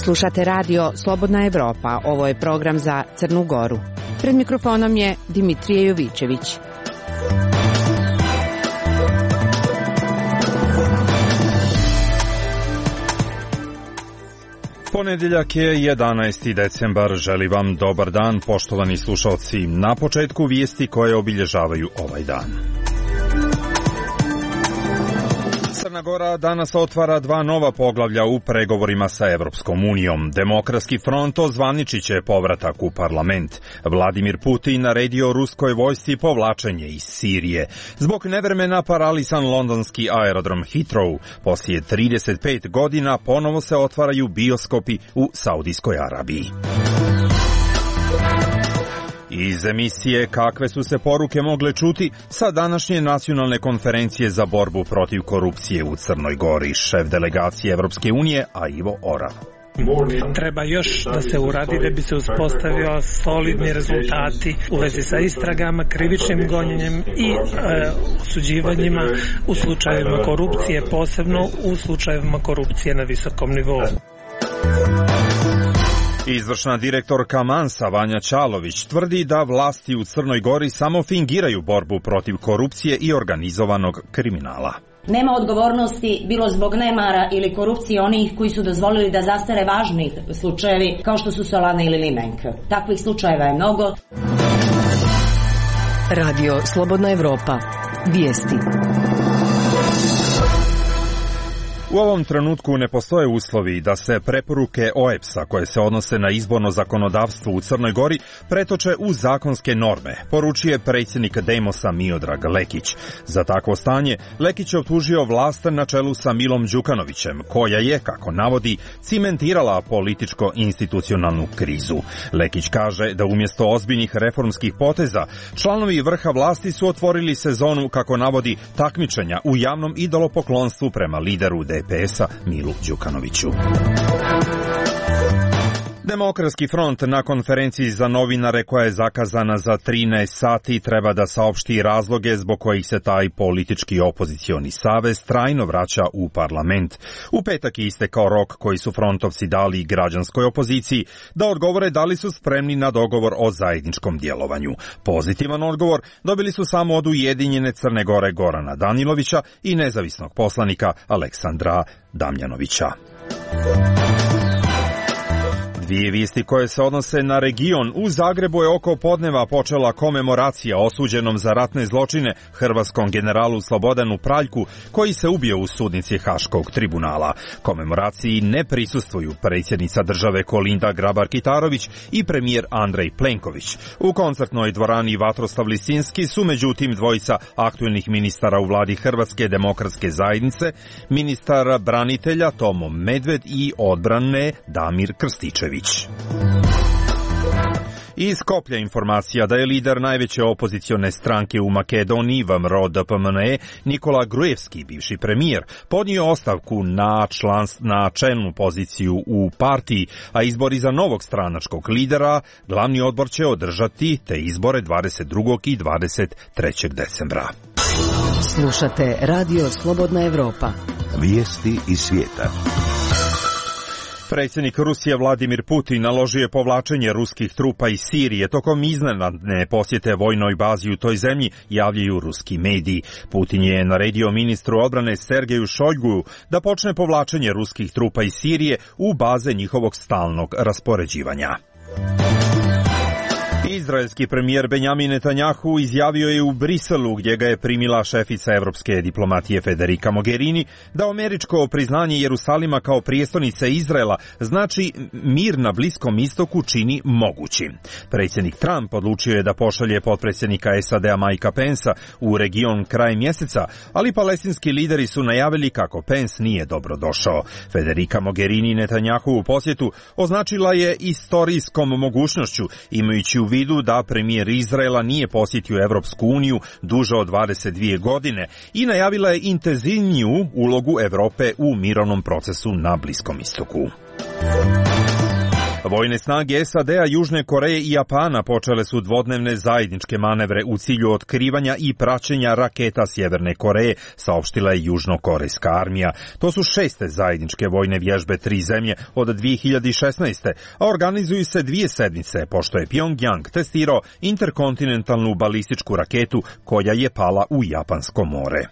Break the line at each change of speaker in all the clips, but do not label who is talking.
Slušate radio Slobodna Evropa, ovo je program za Crnu Goru. Pred mikrofonom je Dimitrije Jovićević.
Ponedjeljak je 11. decembar, želim vam dobar dan, poštovani slušalci. Na početku vijesti koje obilježavaju ovaj dan. Crna Gora danas otvara 2 nova poglavlja u pregovorima sa Evropskom unijom. Demokratski front ozvaničit će povratak u parlament. Vladimir Putin naredio ruskoj vojsci povlačenje iz Sirije. Zbog nevremena paralisan londonski aerodrom Heathrow. Poslije 35 godina ponovo se otvaraju bioskopi u Saudijskoj Arabiji. Iz emisije Kakve su se poruke mogle čuti sa današnje nacionalne konferencije za borbu protiv korupcije u Crnoj Gori, šef delegacije Evropske unije, a Ivo Orav.
Treba još da se uradi da bi se uspostavio solidni rezultati u vezi sa istragama, krivičnim gonjenjem i osuđivanjima u slučajevima korupcije, posebno u slučajevima korupcije na visokom nivou.
Izvršna direktorka Mansa Vanja Čalović tvrdi da vlasti u Crnoj Gori samo fingiraju borbu protiv korupcije i organizovanog kriminala.
Nema odgovornosti bilo zbog nemara ili korupcije onih koji su dozvolili da zastare važni slučajevi kao što su Solana ili Limenk. Takvih slučajeva je mnogo.
Radio Slobodna Evropa. Vijesti.
U ovom trenutku ne postoje uslovi da se preporuke OEBS-a koje se odnose na izborno zakonodavstvo u Crnoj Gori pretoče u zakonske norme, poručuje predsjednik Demosa Miodrag Lekić. Za takvo stanje Lekić je optužio vlast na čelu sa Milom Đukanovićem, koja je, kako navodi, cimentirala političko-institucionalnu krizu. Lekić kaže da umjesto ozbiljnih reformskih poteza, članovi vrha vlasti su otvorili sezonu, kako navodi, takmičenja u javnom idolopoklonstvu prema lideru DPS-a Milu Đukanoviću. Demokratski front na konferenciji za novinare koja je zakazana za 13 sati treba da saopšti razloge zbog kojih se taj politički opozicioni savez trajno vraća u parlament. U petak je istekao rok koji su frontovci dali građanskoj opoziciji da odgovore da li su spremni na dogovor o zajedničkom djelovanju. Pozitivan odgovor dobili su samo od Ujedinjene Crne Gore Gorana Danilovića i nezavisnog poslanika Aleksandra Damjanovića. Dvije vijesti koje se odnose na region. U Zagrebu je oko podneva počela komemoracija osuđenom za ratne zločine hrvatskom generalu Slobodanu Praljku, koji se ubio u sudnici Haškog tribunala. Komemoraciji ne prisustvuju predsjednica države Kolinda Grabar-Kitarović i premijer Andrej Plenković. U koncertnoj dvorani Vatroslav Lisinski su međutim dvojica aktuelnih ministara u vladi Hrvatske demokratske zajednice, ministar branitelja Tomo Medved i odbrane Damir Krstičević. Iz Skoplja informacija da je lider najveće opozicione stranke u Makedoniji, VMRO DPMNE, Nikola Gruevski, bivši premijer, podnio ostavku na čelnu poziciju u partiji, a izbori za novog stranačkog lidera glavni odbor će održati te izbore 22. i 23. decembra.
Slušate Radio Slobodna Evropa.
Vijesti iz svijeta.
Predsjednik Rusije Vladimir Putin naložio je povlačenje ruskih trupa iz Sirije tokom iznenadne posjete vojnoj bazi u toj zemlji, javljaju ruski mediji. Putin je naredio ministru odbrane Sergeju Šojguju da počne povlačenje ruskih trupa iz Sirije u baze njihovog stalnog raspoređivanja. Izraelski premijer Benjamin Netanjahu izjavio je u Briselu, gdje ga je primila šefica evropske diplomatije Federica Mogherini, da američko priznanje Jerusalima kao prijestolnice Izraela znači mir na Bliskom istoku čini mogućim. Predsjednik Trump odlučio je da pošalje potpredsjednika SAD-a Mikea Pensa u region kraj mjeseca, ali palestinski lideri su najavili kako Pence nije dobro došao. Federica Mogherini Netanjahu u posjetu označila je istorijskom mogućnošću, imajući u vidu da premijer Izraela nije posjetio Evropsku uniju duže od 22 godine i najavila je intenzivniju ulogu Europe u mirovnom procesu na Bliskom istoku. Vojne snage SAD-a, Južne Koreje i Japana počele su dvodnevne zajedničke manevre u cilju otkrivanja i praćenja raketa Sjeverne Koreje, saopštila je južnokorejska armija. To su 6. zajedničke vojne vježbe 3 zemlje od 2016. A organizuju se 2 sedmice, pošto je Pyongyang testirao interkontinentalnu balističku raketu koja je pala u Japansko more.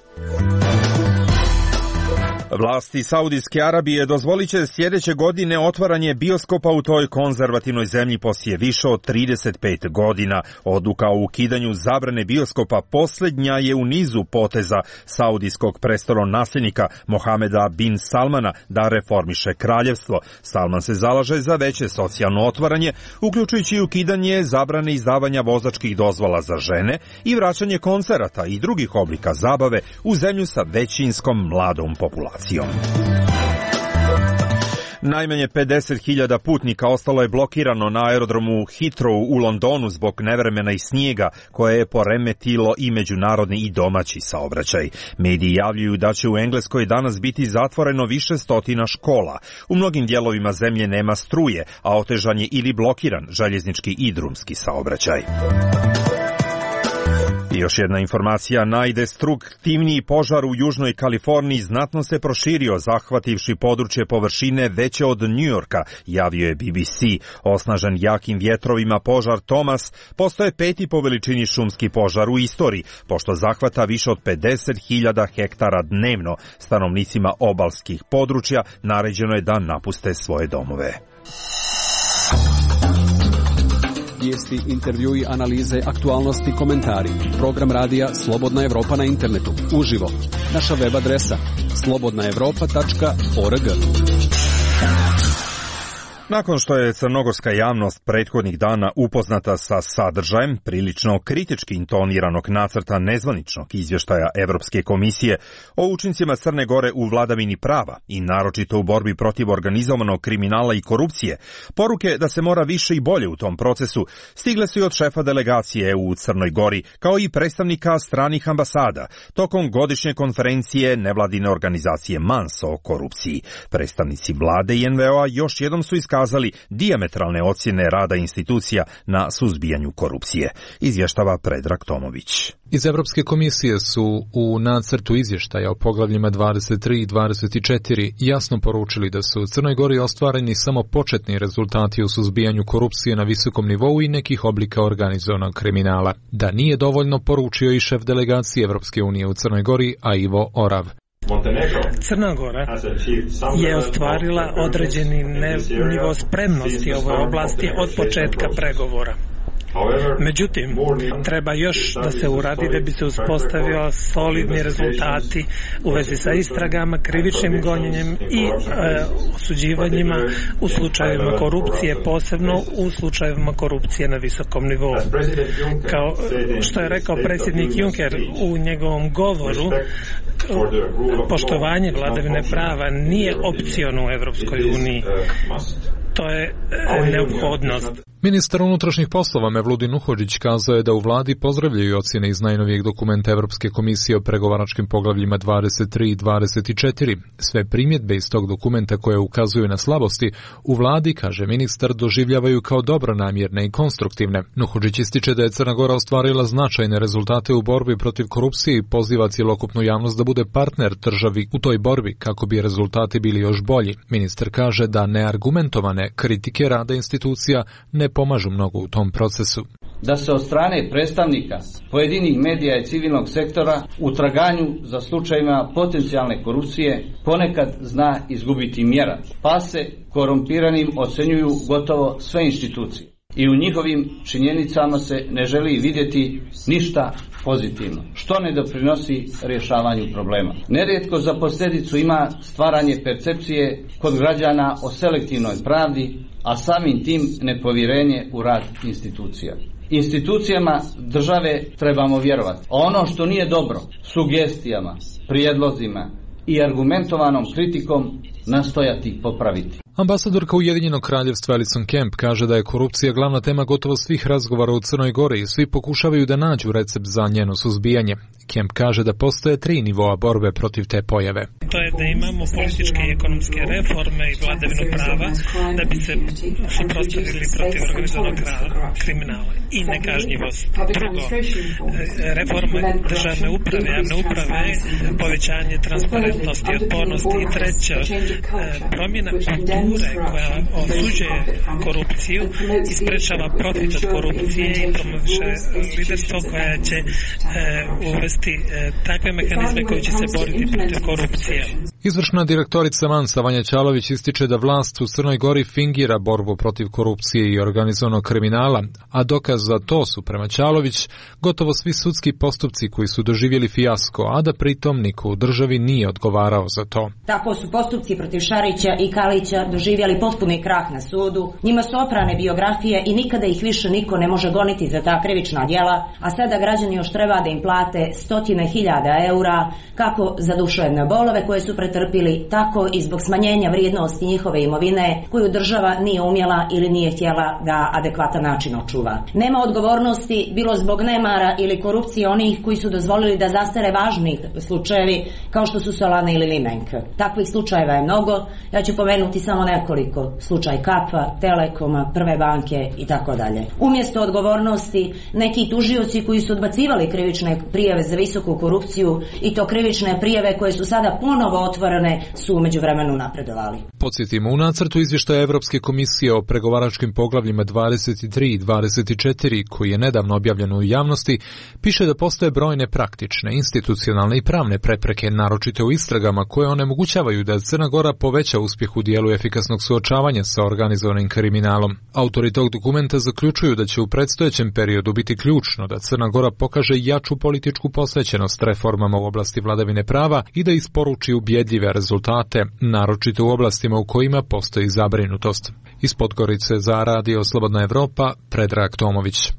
Vlasti Saudijske Arabije dozvolit će sljedeće godine otvaranje bioskopa u toj konzervativnoj zemlji poslije više od 35 godina. Odluka o ukidanju zabrane bioskopa posljednja je u nizu poteza saudijskog prestolonasljednika Mohameda bin Salmana da reformiše kraljevstvo. Salman se zalaže za veće socijalno otvaranje, uključujući ukidanje zabrane izdavanja vozačkih dozvola za žene i vraćanje koncerata i drugih oblika zabave u zemlju sa većinskom mladom populacijom. Najmanje 50.000 putnika ostalo je blokirano na aerodromu Heathrow u Londonu zbog nevremena i snijega koje je poremetilo i međunarodni i domaći saobraćaj. Mediji javljaju da će u Engleskoj danas biti zatvoreno više stotina škola. U mnogim dijelovima zemlje nema struje, a otežan je ili blokiran željeznički i drumski saobraćaj. I još jedna informacija, najdestruktivniji požar u Južnoj Kaliforniji znatno se proširio, zahvativši područje površine veće od Njujorka, javio je BBC. Osnažen jakim vjetrovima požar Thomas postaje 5. po veličini šumski požar u istoriji, pošto zahvata više od 50.000 hektara dnevno. Stanovnicima obalskih područja naređeno je da napuste svoje domove.
Vijesti, intervjui, analize, aktualnosti, komentari. Program radija Slobodna Evropa na internetu. Uživo. Naša web adresa slobodnaevropa.org.
Nakon što je crnogorska javnost prethodnih dana upoznata sa sadržajem prilično kritički intoniranog nacrta nezvaničnog izvještaja Evropske komisije o učincima Crne Gore u vladavini prava i naročito u borbi protiv organizovanog kriminala i korupcije, poruke da se mora više i bolje u tom procesu stigle su i od šefa delegacije u Crnoj Gori, kao i predstavnika stranih ambasada, tokom godišnje konferencije nevladine organizacije MANS o korupciji. Predstavnici vlade i NVO-a još jednom su iskazali dijametralne ocjene rada institucija na suzbijanju korupcije, izvještava Predrag Tomović.
Iz Evropske komisije su u nacrtu izvještaja o poglavljima 23 i 24 jasno poručili da su u Crnoj Gori ostvareni samo početni rezultati u suzbijanju korupcije na visokom nivou i nekih oblika organizovanog kriminala. Da nije dovoljno, poručio i šef delegacije Evropske unije u Crnoj Gori, a Ivo Orav.
Crna Gora je ostvarila određeni nivo spremnosti ove oblasti od početka pregovora. Međutim, treba još da se uradi da bi se uspostavio solidni rezultati u vezi sa istragama, krivičnim gonjenjem i osuđivanjima u slučajevima korupcije, posebno u slučajevima korupcije na visokom nivou. Kao što je rekao predsjednik Juncker u njegovom govoru, poštovanje vladavine prava nije opciono u Evropskoj uniji. To je neophodnost.
Ministar unutrašnjih poslova Mevludin Nuhodžić kazao je da u vladi pozdravljaju ocjene iz najnovijeg dokumenta Evropske komisije o pregovaračkim poglavljima 23 i 24. Sve primjedbe iz tog dokumenta koje ukazuju na slabosti u vladi, kaže ministar, doživljavaju kao dobronamjerne i konstruktivne. Nuhodžić ističe da je Crna Gora ostvarila značajne rezultate u borbi protiv korupcije i poziva cjelokupnu javnost da bude partner državi u toj borbi kako bi rezultati bili još bolji. Ministar kaže da neargumentovane kritike rada institucija ne pomažu mnogo u tom procesu.
Da se od strane predstavnika pojedinih medija i civilnog sektora u traganju za slučajima potencijalne korupcije ponekad zna izgubiti mjera, pa se korumpiranim ocenjuju gotovo sve institucije. I u njihovim činjenicama se ne želi vidjeti ništa pozitivno, što ne doprinosi rješavanju problema. Nerijetko za posljedicu ima stvaranje percepcije kod građana o selektivnoj pravdi, a samim tim nepovjerenje u rad institucija. Institucijama države trebamo vjerovati, a ono što nije dobro, sugestijama, prijedlozima i argumentovanom kritikom nastojati popraviti.
Ambasadorka Ujedinjenog kraljevstva Alison Kemp kaže da je korupcija glavna tema gotovo svih razgovora u Crnoj Gori i svi pokušavaju da nađu recept za njeno suzbijanje. Kemp kaže da postoje 3 nivoa borbe protiv te pojave.
To je da imamo političke i ekonomske reforme i vladavinu prava da bi se suprotstavili protiv organizovanog kriminala i nekažnjivost. Drugo, reforme državne uprave, javne uprave, povećanje transparentnosti i otpornosti. I treće, promjena kulture koja osuđuje korupciju i sprečava profit od korupcije i promoviše liderstvo koja će uvesti takve mehanizme koji će se boriti protiv korupcije.
Izvršna direktorica Mansa Vanja Ćalović ističe da vlast u Crnoj Gori fingira borbu protiv korupcije i organizovanog kriminala, a dokaz za to su prema Ćalović gotovo svi sudski postupci koji su doživjeli fijasko, a da pritom niko u državi nije odgovarao za to.
Tako su postupci protiv Šarića i Kalića doživjeli potpuni krah na sudu, njima su oprane biografije i nikada ih više niko ne može goniti za ta krivična djela, a sada građani još treba da im plate 100.000 eura kako za duševne bolove koje su pretrpili, tako i zbog smanjenja vrijednosti njihove imovine koju država nije umjela ili nije htjela da adekvatan način očuva. Nema odgovornosti bilo zbog nemara ili korupcije onih koji su dozvolili da zastare važni slučajevi kao što su Solana ili Limenk. Takvih slučajeva je mnogo, ja ću pomenuti samo nekoliko, slučaj Kapa, Telekoma, Prve banke i tako dalje. Umjesto odgovornosti, neki tužioci koji su odbacivali krivične prijave za visoku korupciju i to krivične prijave koje su sada ponovo otvorene su u međuvremenu napredovali.
Podsjetimo, u nacrtu izvještaja Evropske komisije o pregovaračkim poglavljima 23 i 24 koji je nedavno objavljen u javnosti, piše da postoje brojne praktične, institucionalne i pravne prepreke, naročito u istragama koje onemogućavaju da Crna Gora poveća uspjeh u dijelu efikasnog suočavanja sa organizovanim kriminalom. Autori tog dokumenta zaključuju da će u predstojećem periodu biti ključno da Crna Gora pokaže jaču političku posvećenost reformama u oblasti vladavine prava i da isporuči ubjedljive rezultate, naročito u oblastima u kojima postoji zabrinutost. Iz Podgorice za Radio Slobodna Evropa, Predrag Tomović.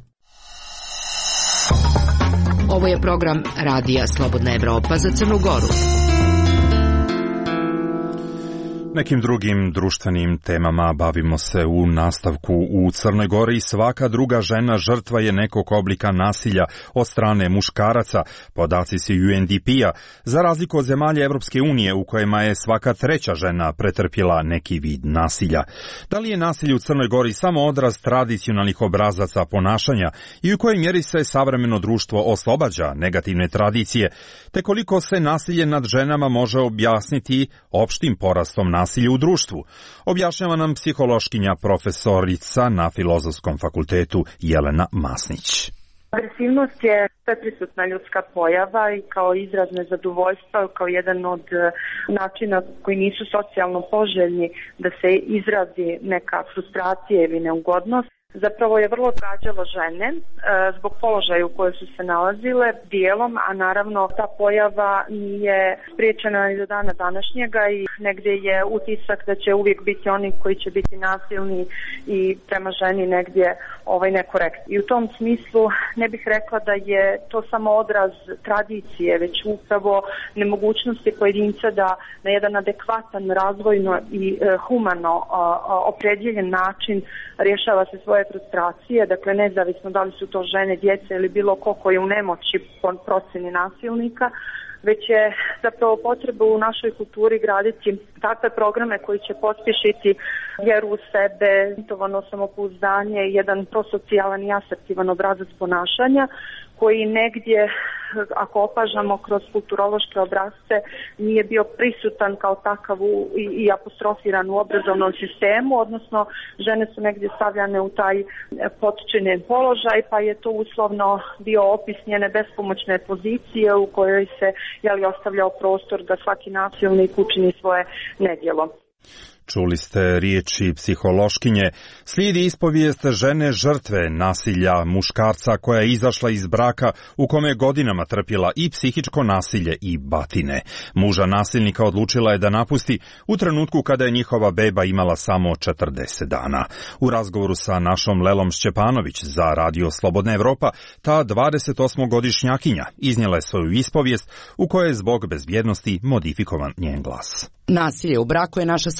Ovo je program Radija Slobodna Evropa za Crnu Goru.
Nekim drugim društvenim temama bavimo se u nastavku. U Crnoj Gori svaka druga žena žrtva je nekog oblika nasilja od strane muškaraca, podaci su UNDP-a, za razliku od zemalja Evropske unije u kojima je svaka treća žena pretrpjela neki vid nasilja. Da li je nasilje u Crnoj Gori samo odraz tradicionalnih obrazaca ponašanja i u kojoj mjeri se savremeno društvo oslobađa negativne tradicije, te koliko se nasilje nad ženama može objasniti opštim porastom nasilja u društvu, objašnjava nam psihološkinja profesorica na Filozofskom fakultetu Jelena Masnić.
Agresivnost je sveprisutna ljudska pojava i kao izraz nezadovoljstva, kao jedan od načina koji nisu socijalno poželjni da se izrazi neka frustracija ili neugodnost. Zapravo je vrlo gađalo žene zbog položaja u kojoj su se nalazile dijelom, a naravno ta pojava nije spriječena ni do dana današnjega i negdje je utisak da će uvijek biti oni koji će biti nasilni i prema ženi negdje nekorektni. I u tom smislu ne bih rekla da je to samo odraz tradicije, već upravo nemogućnosti pojedinca da na jedan adekvatan, razvojno i humano opredjeljen način rješava se svoje frustracije, dakle nezavisno da li su to žene, djeca ili bilo ko koji je u nemoći po procjeni nasilnika, već je zapravo potreba u našoj kulturi graditi takve programe koji će pospješiti vjeru u sebe, samopouzdanje i jedan prosocijalan i asertivan obrazac ponašanja koji negdje, ako opažamo kroz kulturološke obrasce, nije bio prisutan kao takav i apostrofiran u obrazovnom sistemu, odnosno žene su negdje stavljane u taj potčinjen položaj, pa je to uslovno bio opis njene bespomoćne pozicije u kojoj se ostavljao prostor da svaki nasilnik učini svoje nedjelo.
Čuli ste riječi psihološkinje. Slijedi ispovijest žene žrtve nasilja muškarca koja je izašla iz braka u kome je godinama trpjela i psihičko nasilje i batine. Muža nasilnika odlučila je da napusti u trenutku kada je njihova beba imala samo 40 dana. U razgovoru sa našom Lelom Šćepanović za Radio Slobodna Evropa, ta 28-godišnjakinja iznijela je svoju ispovijest u kojoj je zbog bezbjednosti modifikovan njen glas.
Nasilje u braku je naša sagovornica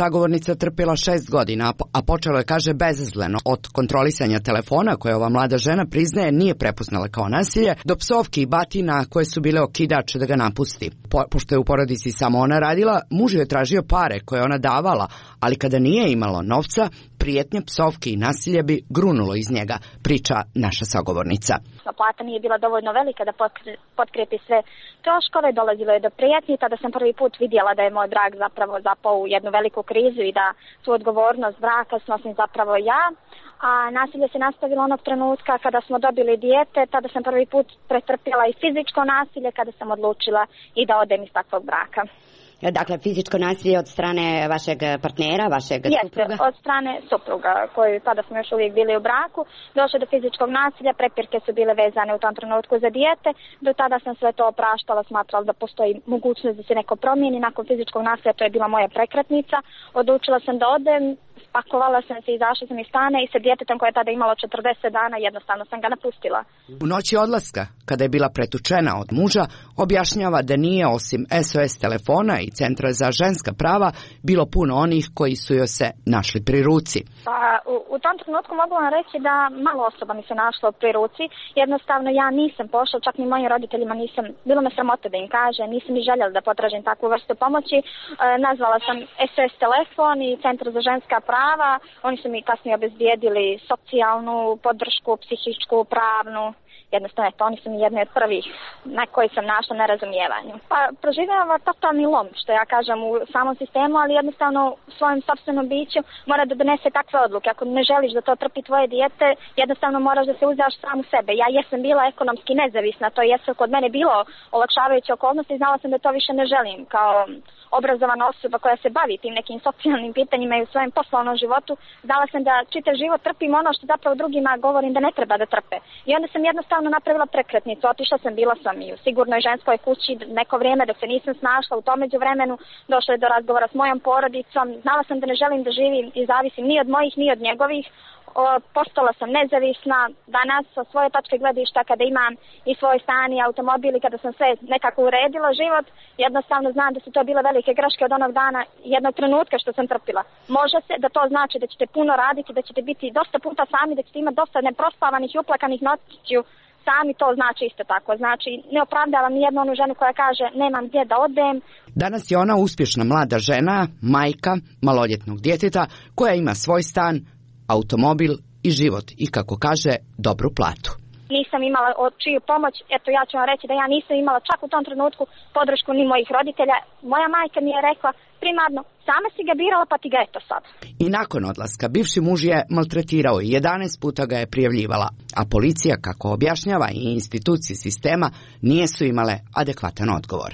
Trudnica trpila 6 godina, a počela je, kaže, bezazleno od kontrolisanja telefona koje ova mlada žena priznaje nije prepoznala kao nasilje, do psovki i batina koje su bile okidač da ga napusti. Pošto je u porodici samo ona radila, muž je tražio pare koje ona davala, ali kada nije imalo novca, prijetnje, psovke i nasilje bi grunulo iz njega, priča naša sagovornica.
Plata nije bila dovoljno velika da potkrijepi sve troškove, dolazilo je do prijetnji, tada sam prvi put vidjela da je moj brak zapravo zapao u jednu veliku krizu i da tu odgovornost braka snosim zapravo ja, a nasilje se nastavilo onog trenutka kada smo dobili dijete, tada sam prvi put pretrpjela i fizičko nasilje kada sam odlučila i da odem iz takvog braka.
Dakle, fizičko nasilje od strane vašeg partnera, vašeg supruga?
Od strane supruga, koji tada smo još uvijek bili u braku, došlo do fizičkog nasilja, prepirke su bile vezane u tom trenutku za dijete, do tada sam sve to opraštala, smatrala da postoji mogućnost da se neko promijeni, nakon fizičkog nasilja to je bila moja prekretnica, odlučila sam da odem, spakovala sam se, izašla sam iz stana i sa djetetom koje je tada imalo 40 dana, jednostavno sam ga napustila.
U noći odlaska, kada je bila pretučena od muža, objašnjava da nije osim SOS telefona i Centra za ženska prava bilo puno onih koji su joj se našli pri ruci.
Pa, u tom trenutku mogu vam reći da malo osoba mi se našlo pri ruci. Jednostavno ja nisam pošla, čak ni mojim roditeljima nisam, bilo me sramota da im kaže, nisam ni željela da potražim takvu vrstu pomoći. Nazvala sam SOS telefon i Centar za ženska prava. Oni su mi kasnije obezbijedili socijalnu podršku, psihičku, pravnu. Jednostavno, oni su mi jedni od prvih na koji sam našla na razumijevanju. Pa proživljava totalni lom, što ja kažem, u samom sistemu, ali jednostavno u svojem sopstvenom biću mora da donese takve odluke. Ako ne želiš da to trpi tvoje dijete, jednostavno moraš da se uzdaš sam u sebe. Ja jesam bila ekonomski nezavisna, to jesu kod mene bilo olakšavajuće okolnosti, znala sam da to više ne želim kao obrazovana osoba koja se bavi tim nekim socijalnim pitanjima i u svojem poslovnom životu, znala sam da čitav život trpim ono što zapravo drugima govorim da ne treba da trpe. I onda sam jednostavno napravila prekretnicu, otišla sam, bila sam i u sigurnoj ženskoj kući neko vrijeme dok se nisam snašla, u tom međuvremenu došlo je do razgovora s mojom porodicom, znala sam da ne želim da živim i zavisim ni od mojih ni od njegovih. Postala sam nezavisna danas sa svoje tačke gledišta kada imam i svoj stan i automobil i kada sam sve nekako uredila život, jednostavno znam da su to bile velike greške od onog dana, jednog trenutka što sam trpila. Može se da to znači da ćete puno raditi, da ćete biti dosta puta sami, da ćete imati dosta neprospavanih i uplakanih noćiju sami, to znači isto tako. Znači, ne opravdavam nijednu onu ženu koja kaže nemam gdje da odem.
Danas je ona uspješna mlada žena, majka maloljetnog djeteta koja ima svoj stan, automobil i život i, kako kaže, dobru platu.
Nisam imala od čiju pomoć, eto ja ću vam reći da ja nisam imala čak u tom trenutku podršku ni mojih roditelja. Moja majka mi je rekla primarno, sama si ga birala pa ti ga eto sad.
I nakon odlaska bivši muž je maltretirao i 11 puta ga je prijavljivala, a policija, kako objašnjava, i institucije sistema nisu imale adekvatan odgovor.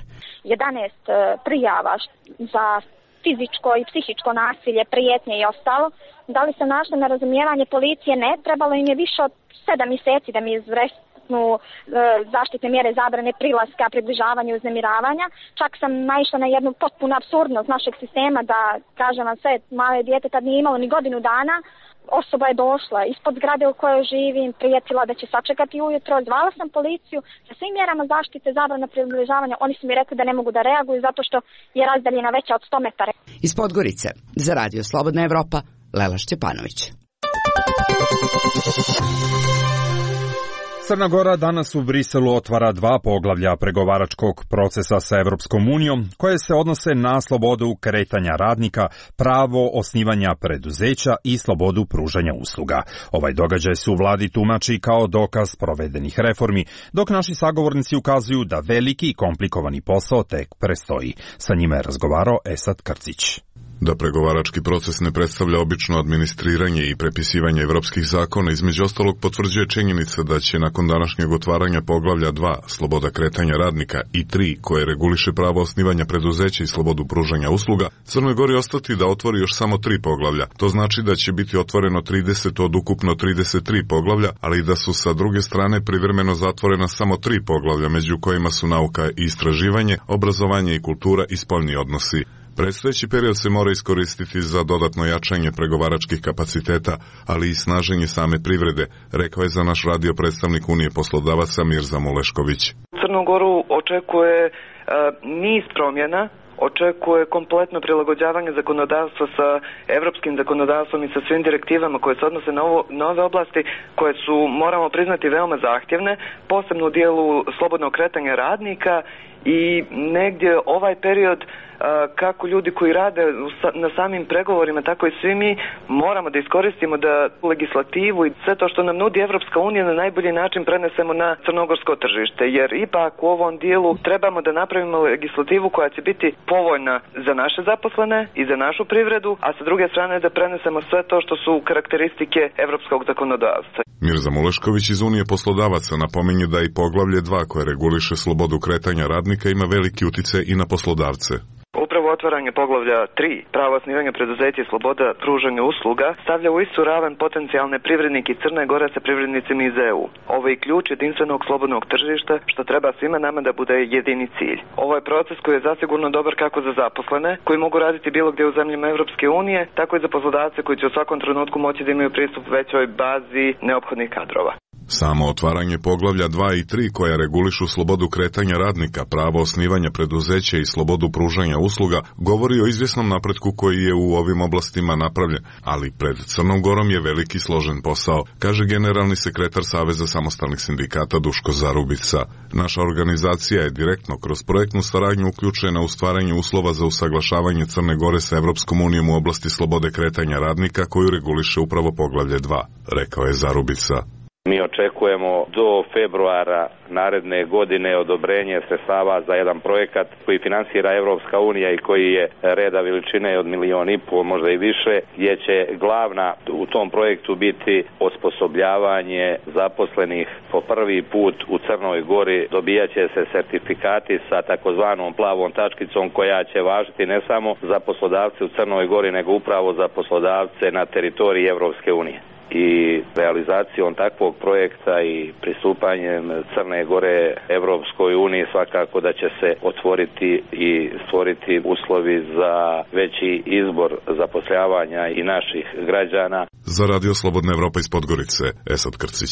11 prijava za fizičko i psihičko nasilje, prijetnje i ostalo. Da li sam našla na razumijevanje policije? Ne, trebalo im je više od 7 mjeseci da mi izreknu zaštitne mjere zabrane prilaska, približavanja i uznemiravanja. Čak sam naišla na jednu potpunu apsurdnost našeg sistema da, kažem vam sve, male dijete tad nije imalo ni godinu dana. Osoba je došla ispod zgrade u kojoj živim, prijetila da će sačekati ujutro, zvala sam policiju sa svim mjerama zaštite, zabrana približavanja. Oni su mi rekli da ne mogu da reaguju zato što je razdaljina veća od 100 metara.
Iz Podgorice, za Radio Slobodna Evropa, Lela Šćepanović.
Crna Gora danas u Briselu otvara 2 poglavlja pregovaračkog procesa sa Evropskom unijom, koje se odnose na slobodu kretanja radnika, pravo osnivanja preduzeća i slobodu pružanja usluga. Ovaj događaj se u vladi tumači kao dokaz provedenih reformi, dok naši sagovornici ukazuju da veliki i komplikovani posao tek prestoji. Sa njima je razgovarao Esad Krcić.
Da pregovarački proces ne predstavlja obično administriranje i prepisivanje evropskih zakona, između ostalog potvrđuje činjenica da će nakon današnjeg otvaranja poglavlja 2, sloboda kretanja radnika, i 3, koje reguliše pravo osnivanja preduzeća i slobodu pružanja usluga, Crnoj Gori ostati da otvori još samo 3 poglavlja. To znači da će biti otvoreno 30 od ukupno 33 poglavlja, ali i da su sa druge strane privremeno zatvorena samo 3 poglavlja, među kojima su nauka i istraživanje, obrazovanje i kultura i spoljni odnosi. Predstojeći period se mora iskoristiti za dodatno jačanje pregovaračkih kapaciteta, ali i snaženje same privrede, rekao je za naš radio predstavnik Unije poslodavaca Mirza Mulešković.
Crnu Goru očekuje niz promjena očekuje kompletno prilagođavanje zakonodavstva sa evropskim zakonodavstvom i sa svim direktivama koje se odnose na ove oblasti koje su, moramo priznati, veoma zahtjevne, posebno u dijelu slobodnog kretanja radnika i negdje ovaj period kako ljudi koji rade na samim pregovorima, tako i svi mi moramo da iskoristimo da legislativu i sve to što nam nudi Evropska unija na najbolji način prenesemo na crnogorsko tržište, jer ipak u ovom dijelu trebamo da napravimo legislativu koja će biti povoljna za naše zaposlene i za našu privredu, a sa druge strane da prenesemo sve to što su karakteristike evropskog zakonodavstva.
Mirza Mulešković iz Unije poslodavaca napominje da i poglavlje 2 koje reguliše slobodu kretanja radnika ima veliki uticaj i na poslodavce.
Upravo otvaranje poglavlja 3, pravo osnivanja preduzeća i sloboda pružanja usluga, stavlja u istu ravan potencijalne privrednike Crne Gore sa privrednicima iz EU. Ovo je ključ jedinstvenog slobodnog tržišta, što treba svima nama da bude jedini cilj. Ovo je proces koji je zasigurno dobar kako za zaposlene, koji mogu raditi bilo gdje u zemljama Evropske unije, tako i za poslodavce koji će u svakom trenutku moći da imaju pristup većoj bazi neophodnih kadrova.
Samo otvaranje poglavlja 2 i 3 koja regulišu slobodu kretanja radnika, pravo osnivanja preduzeća i slobodu pružanja usluga govori o izvjesnom napretku koji je u ovim oblastima napravljen, ali pred Crnom Gorom je veliki složen posao, kaže generalni sekretar Saveza samostalnih sindikata Duško Zarubica. Naša organizacija je direktno kroz projektnu saradnju uključena u stvaranje uslova za usaglašavanje Crne Gore sa Evropskom unijom u oblasti slobode kretanja radnika koju reguliše upravo poglavlje 2, rekao je Zarubica.
Mi očekujemo do februara naredne godine odobrenje sredstava za jedan projekat koji finansira Evropska unija i koji je reda veličine od 1,5 miliona, možda i više, gdje će glavna u tom projektu biti osposobljavanje zaposlenih po prvi put u Crnoj Gori. Dobijat će se sertifikati sa takozvanom plavom tačkicom koja će važiti ne samo za poslodavce u Crnoj Gori, nego upravo za poslodavce na teritoriji Evropske unije. I realizacijom takvog projekta i pristupanjem Crne Gore Evropskoj uniji svakako da će se otvoriti i stvoriti uslovi za veći izbor zapošljavanja i naših građana.
Za Radio Slobodna Evropa iz Podgorice, Esad Krcić.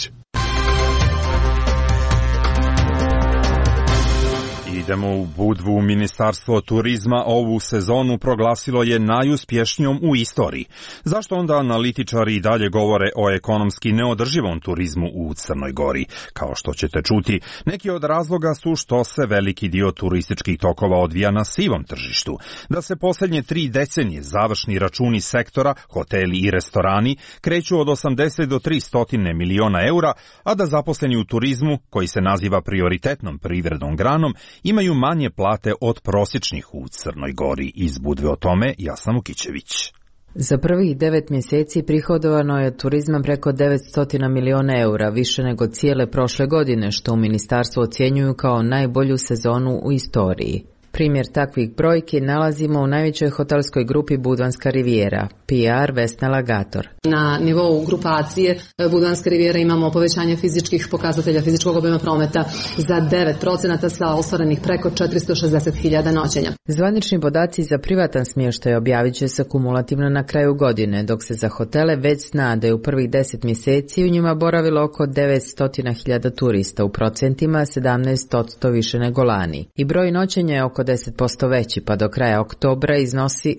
Idemo u Budvu. Ministarstvo turizma ovu sezonu proglasilo je najuspješnijom u istoriji. Zašto onda analitičari i dalje govore o ekonomski neodrživom turizmu u Crnoj Gori? Kao što ćete čuti, neki od razloga su što se veliki dio turističkih tokova odvija na sivom tržištu, da se posljednje 3 decenije završni računi sektora, hoteli i restorani, kreću od 80 do 300 miliona eura, a da zaposleni u turizmu, koji se naziva prioritetnom privrednom granom, imaju manje plate od prosječnih u Crnoj Gori. Iz Budve o tome Jasna Vukićević.
Za prvih 9 mjeseci prihodovano je od turizma preko 900 miliona eura, više nego cijele prošle godine, što u ministarstvu ocjenjuju kao najbolju sezonu u istoriji. Primjer takvih brojki nalazimo u najvećoj hotelskoj grupi Budvanska rivijera, PR Vesna Lagator.
Na nivou grupacije Budvanska rivijera imamo povećanje fizičkih pokazatelja fizičkog obima prometa za 9% sa ostvarenih preko 460.000 noćenja.
Zvanični podaci za privatan smještaj objavit će se kumulativno na kraju godine, dok se za hotele već zna da je u prvih 10 mjeseci u njima boravilo oko 900.000 turista, u procentima 17% više nego lani. I broj noćenja je oko 10% veći, pa do kraja oktobra iznosi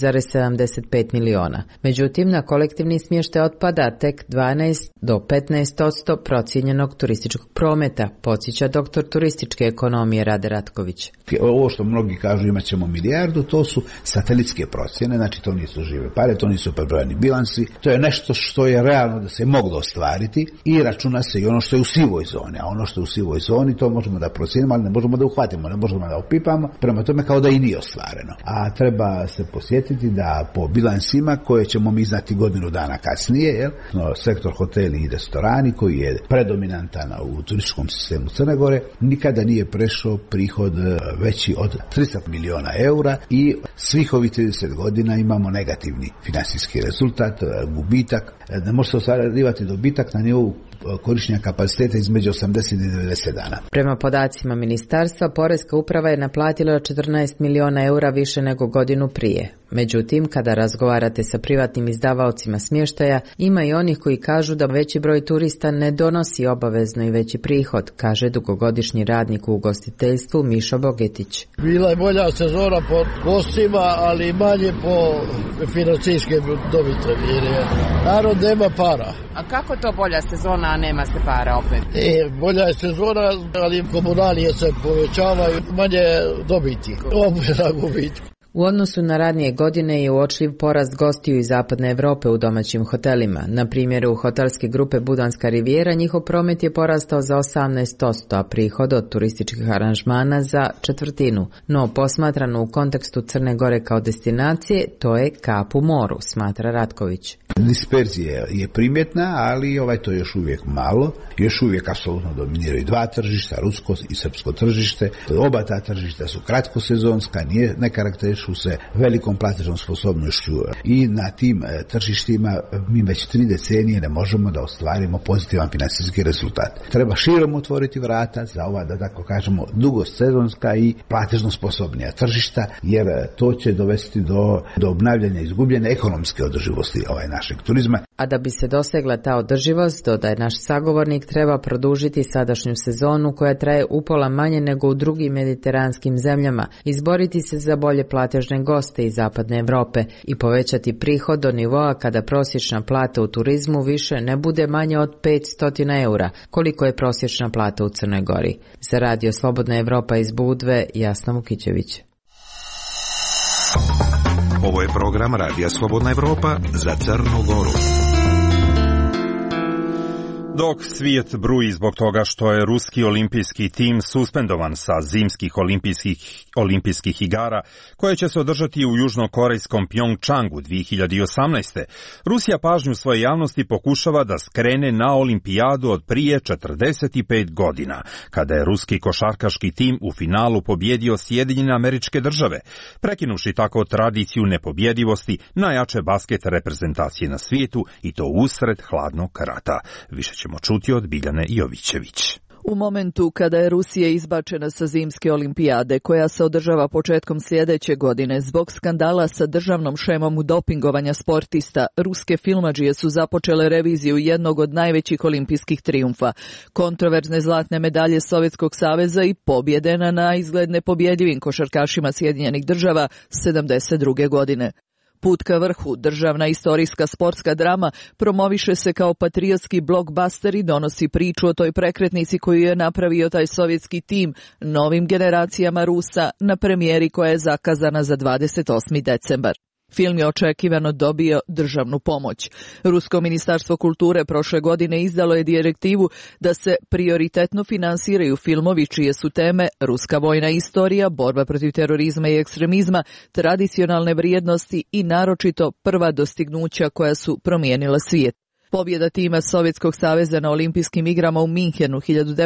3,75 miliona. Međutim, na kolektivni smještaj otpada tek 12 do 15% procijenjenog turističkog prometa, podsjeća doktor turističke ekonomije Rade Ratković.
Ovo što mnogi kažu imat ćemo milijardu, to su satelitske procjene, znači to nisu žive pare, to nisu prebrojani bilansi, to je nešto što je realno da se moglo ostvariti i računa se i ono što je u sivoj zoni, a ono što je u sivoj zoni to možemo da procijenimo, ali ne možemo da uhvatimo, ne možemo da opipamo, prema tome kao da i nije ostvareno. A treba se posjetiti da po bilansima koje ćemo mi znati godinu dana kasnije, sektor hoteli i restorani koji je predominantan u turističkom sistemu Crne Gore, nikada nije prešao prihod veći od 300 miliona eura i svih ovih 30 godina imamo negativni finansijski rezultat, gubitak. Ne može se ostvarivati dobitak na nivou korištenja kapaciteta između 80 i 90 dana.
Prema podacima ministarstva, Poreska uprava je naplatila 14 miliona eura više nego godinu prije. Međutim, kada razgovarate sa privatnim izdavaocima smještaja, ima i onih koji kažu da veći broj turista ne donosi obavezno i veći prihod, kaže dugogodišnji radnik u ugostiteljstvu Mišo Bogetić.
Bila je bolja sezona po gostima, ali manje po financijskim dobitama, jer je narod nema para.
A kako to bolja sezona, a nema se para opet?
Bolja je sezona, ali komunalije se povećavaju, manje dobiti. Opet na gubitku.
U odnosu na ranije godine je uočljiv porast gostiju iz zapadne Evrope u domaćim hotelima. Na primjeru u hotelske grupe Budanska rivijera njihov promet je porastao za 18%, a prihod od turističkih aranžmana za 1/4. No, posmatrano u kontekstu Crne Gore kao destinacije, to je kap u moru, smatra Ratković.
Disperzija je primjetna, ali to je još uvijek malo. Još uvijek apsolutno dominiraju dva tržišta, rusko i srpsko tržište. Oba ta tržišta su kratkosezonska, ne karakterišu se velikom platežnom sposobnošću i na tim tržištima mi već 3 decenije ne možemo da ostvarimo pozitivan financijski rezultat. Treba širom otvoriti vrata za ova, da tako kažemo, dugosezonska i platežno sposobnija tržišta, jer to će dovesti do obnavljanja izgubljene ekonomske održivosti našeg turizma.
A da bi se dosegla ta održivost, dodaje naš sagovornik, treba produžiti sadašnju sezonu koja traje upola manje nego u drugim mediteranskim zemljama, izboriti se za bolje platežne goste iz zapadne Evrope i povećati prihod do nivoa kada prosječna plata u turizmu više ne bude manje od 500 eura, koliko je prosječna plata u Crnoj Gori. Za Radio Slobodna Evropa iz Budve, Jasna Vukićević.
Ovo je program Radija Slobodna Evropa za Crnu Goru.
Dok svijet bruji zbog toga što je ruski olimpijski tim suspendovan sa zimskih olimpijskih igara koje će se održati u južnokorejskom Pjongčangu 2018. Rusija pažnju svoje javnosti pokušava da skrene na olimpijadu od prije 45 godina, kada je ruski košarkaški tim u finalu pobjedio Sjedinjene Američke Države, prekinuši tako tradiciju nepobjedivosti najjače basket reprezentacije na svijetu i to usred hladnog rata. Više ćemo čuti od Biljane Jovićević.
U momentu kada je Rusija izbačena sa zimske olimpijade, koja se održava početkom sljedeće godine, zbog skandala sa državnom šemom dopingovanja sportista, ruske filmadžije su započele reviziju jednog od najvećih olimpijskih trijumfa, kontroverzne zlatne medalje Sovjetskog saveza i pobjede na naizgled nepobjedljivim košarkašima Sjedinjenih Država 72. godine. Put ka vrhu, državna istorijska sportska drama, promoviše se kao patriotski blockbuster i donosi priču o toj prekretnici koju je napravio taj sovjetski tim novim generacijama Rusa na premijeri koja je zakazana za 28. decembar. Film je očekivano dobio državnu pomoć. Rusko ministarstvo kulture prošle godine izdalo je direktivu da se prioritetno finansiraju filmovi čije su teme ruska vojna istorija, borba protiv terorizma i ekstremizma, tradicionalne vrijednosti i naročito prva dostignuća koja su promijenila svijet. Pobjeda tima Sovjetskog saveza na olimpijskim igrama u Minhenu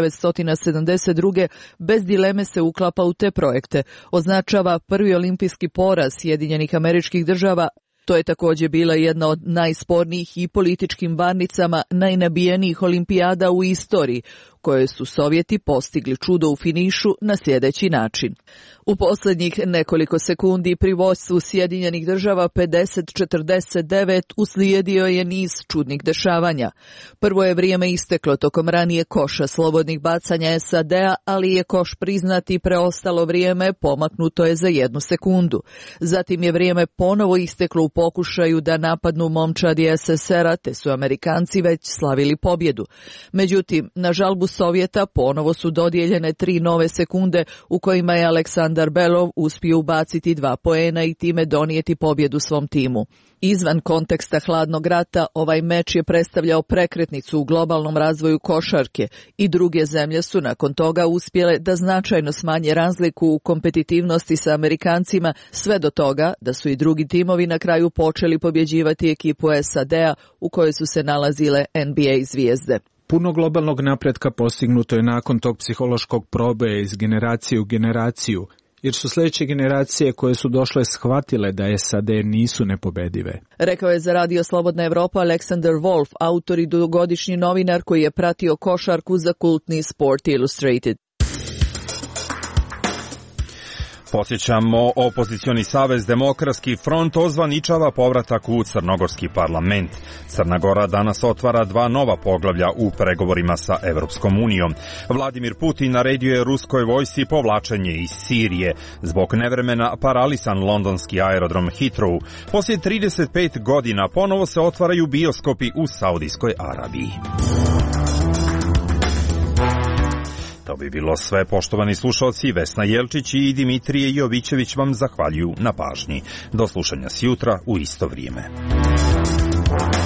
1972. bez dileme se uklapa u te projekte. Označava prvi olimpijski poraz Sjedinjenih Američkih Država. To je također bila jedna od najspornijih i političkim varnicama najnabijenijih olimpijada u istoriji, koje su Sovjeti postigli čudo u finišu na sljedeći način. U posljednjih nekoliko sekundi pri vodstvu Sjedinjenih Država 50-49 uslijedio je niz čudnih dešavanja. Prvo je vrijeme isteklo tokom ranije koša slobodnih bacanja SAD-a, ali je koš priznati preostalo vrijeme pomaknuto je za 1 sekundu. Zatim je vrijeme ponovo isteklo u pokušaju da napadnu momčadi SSR-a, te su Amerikanci već slavili pobjedu. Međutim, na žalbu Sovjeta ponovo su dodijeljene 3 nove sekunde u kojima je Aleksandar Belov uspio ubaciti 2 poena i time donijeti pobjedu svom timu. Izvan konteksta hladnog rata, ovaj meč je predstavljao prekretnicu u globalnom razvoju košarke i druge zemlje su nakon toga uspjele da značajno smanje razliku u kompetitivnosti sa Amerikancima, sve do toga da su i drugi timovi na kraju počeli pobjeđivati ekipu SAD-a u kojoj su se nalazile NBA zvijezde.
Puno globalnog napretka postignuto je nakon tog psihološkog proboja iz generacije u generaciju, jer su sljedeće generacije koje su došle shvatile da SAD nisu nepobedive.
Rekao je za Radio Slobodna Evropa Alexander Wolf, autor i dugogodišnji novinar koji je pratio košarku za kultni Sport Illustrated.
Posjećamo, opozicioni savez Demokratski front ozvaničava povratak u crnogorski parlament. Crna Gora danas otvara 2 nova poglavlja u pregovorima sa Evropskom unijom. Vladimir Putin naredio je ruskoj vojsci povlačenje iz Sirije. Zbog nevremena paralisan londonski aerodrom Heathrow. Poslije 35 godina ponovo se otvaraju bioskopi u Saudijskoj Arabiji. To bi bilo sve, poštovani slušalci. Vesna Jelčić i Dimitrije Jovićević vam zahvaljuju na pažnji. Do slušanja sjutra u isto vrijeme.